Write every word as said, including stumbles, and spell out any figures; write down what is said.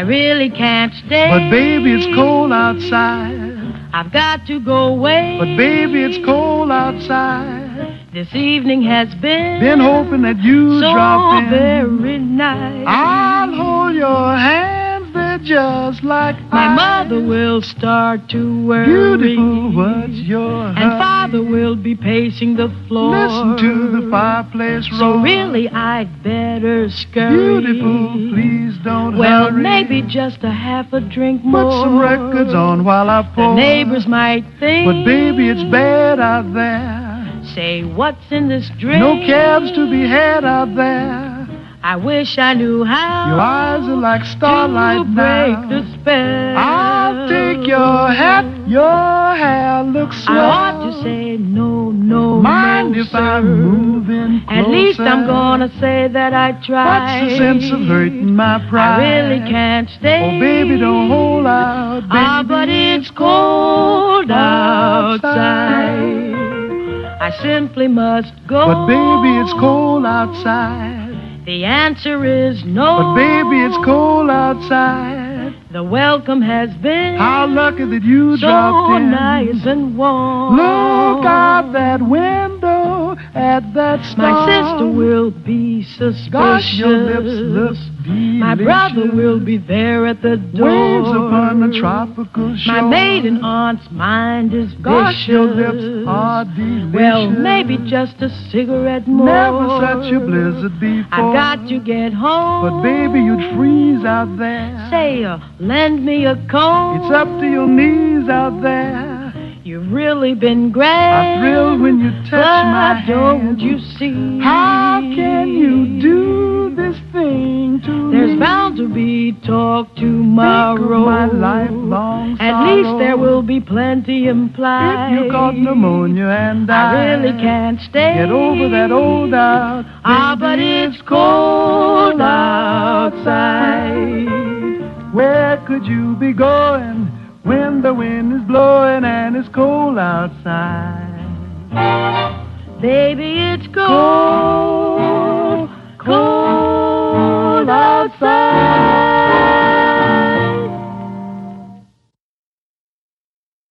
really can't stay. But baby, it's cold outside. I've got to go away. But baby, it's cold outside. This evening has been Been hoping that you so drop in. very nice. I'll hold your hands, they're just like My ice. mother will start to worry. Beautiful, what's your And hurry? father will be pacing the floor. Listen to the fireplace roar. So really I'd better scurry. Beautiful, please don't Well, hurry. maybe just a half a drink more. Put some records on while I pour. The neighbors might think. But baby, it's bad out there. Say, what's in this drink? No cabs to be had out there. I wish I knew how. Your eyes are like starlight to break now. the spell. I'll take your hat, your hair looks swell. I ought to say no, no, Mind no, if sir. I'm moving closer? At least I'm gonna say that I tried. What's the sense of hurting my pride? I really can't stay. Oh, baby, don't hold out, baby. Ah, but it's cold outside. I simply must go. But baby, it's cold outside. The answer is no. But baby, it's cold outside. The welcome has been How lucky that you so dropped in. nice and warm. Look out that window at that star. My sister will be suspicious. Gosh, your lips look delicious. My brother will be there at the door. Waves upon the tropical shore. My maiden aunt's mind is Gosh, vicious. your lips are delicious. Well, maybe just a cigarette more. Never such a blizzard before. I've got to get home. But baby, you'd freeze out there. Say, uh, lend me a comb. It's up to your knees out there. You've really been great. I thrill when you touch but my hand. don't you see? How can you do this thing to me? There's bound to be talk tomorrow. Think of my lifelong At sorrow. least there will be plenty implied. If you caught pneumonia and I died, really can't stay. get over that old doubt. Ah, Baby, but it's cold outside. Where could you be going when the wind is blowing and it's cold outside? Baby, it's cold, cold outside.